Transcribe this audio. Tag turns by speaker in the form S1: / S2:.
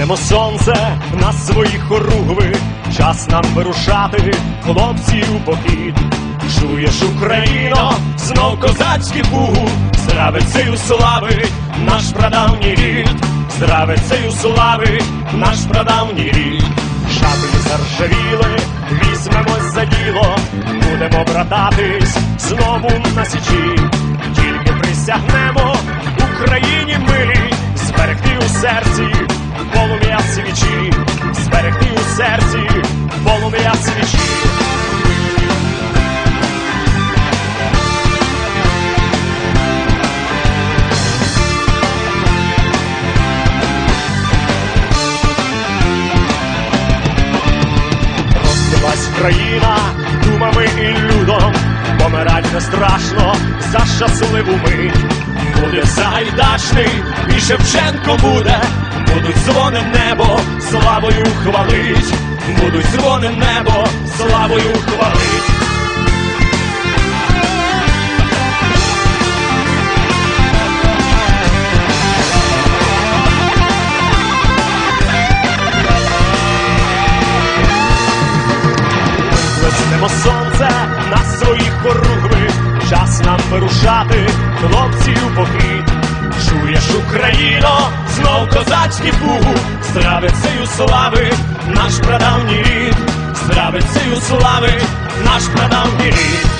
S1: Виплеснемо сонце на своїх хоругви, час нам вирушати, хлопці, у похід. Чуєш, Україно, знов козацький пугу, здравицею славить наш прадавній рід, здравицею славить наш прадавній рід. Шаблі заржавіли, візьмемось за діло, будемо брататись знову на січі. Тільки присягнемо Україні милій, зберегти у серці полум'я свічі, зберегти у серці полум'я свічі. Розлилась країна думами і людом, помирать не страшно за щасливу мить. Буде Сагайдачний і Шевченко буде, будуть дзвони в небо, славою хвалить, будуть дзвони в небо, славою хвалить. Виплеснемо сонце на своїх хоругви, час нам вирушати, хлопці, у похід. Чуєш, Україно, знов козацький пугу, здравицею слави наш прадавній рід, здравицею слави наш прадавній рід.